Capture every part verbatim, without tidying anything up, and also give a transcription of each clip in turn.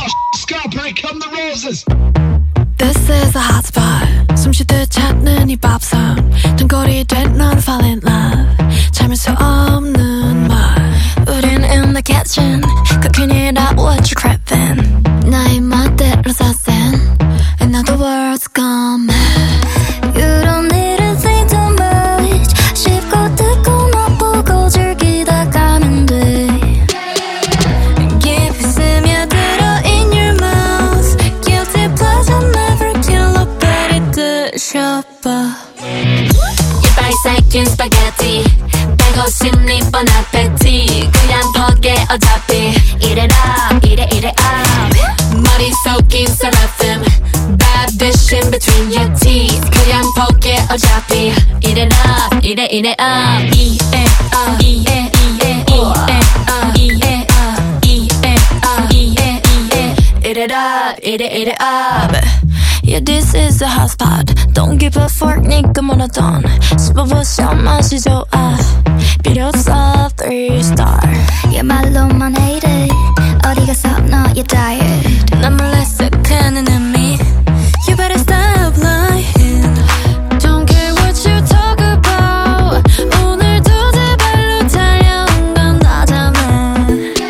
Scalper, here come the roses. This is a hot spot. 숨쉬듯 찾는 이 밥상. 등골이 된 넌 fall in love. 참을 수 없는 말. 우린 in the kitchen. Cooking it up, what you craving? 나의 멋대로 사센. And now the world's gone mad. You don't need to think too much. 쉽고 듣고 맛보고 즐기다 가면 돼. 깊이 스며들어 in your mouth. Guilty pleasure never kill a pretty good shopper. 이빨 삼킨 스파게티 백오십리 번 아페티 그냥 포개 어차피 Eat it up, eat it, eat it up 머리 속인 seraphim Bad dish in between your teeth 그냥 포개 어차피 Eat it up, eat it, eat it up Eat it up, eat it, eat it, eat it up Eat it up, eat it up, eat it, eat it Eat it up, eat it, eat it up Yeah, this is a hot spot. Don't give a fuck, 니가 뭐라던 씹어보셔 맛이 좋아. 필요 없어, three star. Yeah, 말로만 hate it. 어디 가서 너의 diet. 난 몰래 쓱하는 의미. You better stop lying. Don't care what you talk about. 오늘도 제발로 달려온 건 나잖아.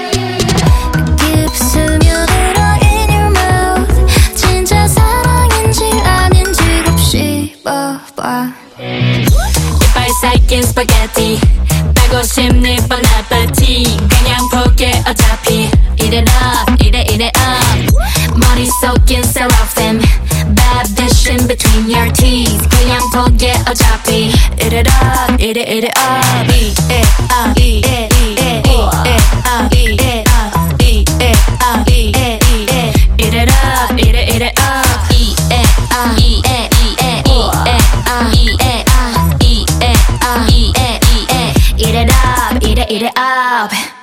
깊이 스며들어 in your mouth. 진짜 사랑인지 아닌지 곱씹어봐. 이빨 삼킨 스파게티 백오십리 번 아페티 그냥 포개 어차피 Eat it up, eat it, eat it up 머리 속인 seraphim Bad dish in between your teeth 그냥 포개 어차피 Eat it up, eat it, eat it up Eat it up, eat it, eat it, eat it up Eat it up, eat it up, eat it, eat it Eat it up, eat it, eat it up Eat it up, eat it, eat it, eat it up Eat it up, eat it up, eat it, eat it Eat it up, eat it, eat it up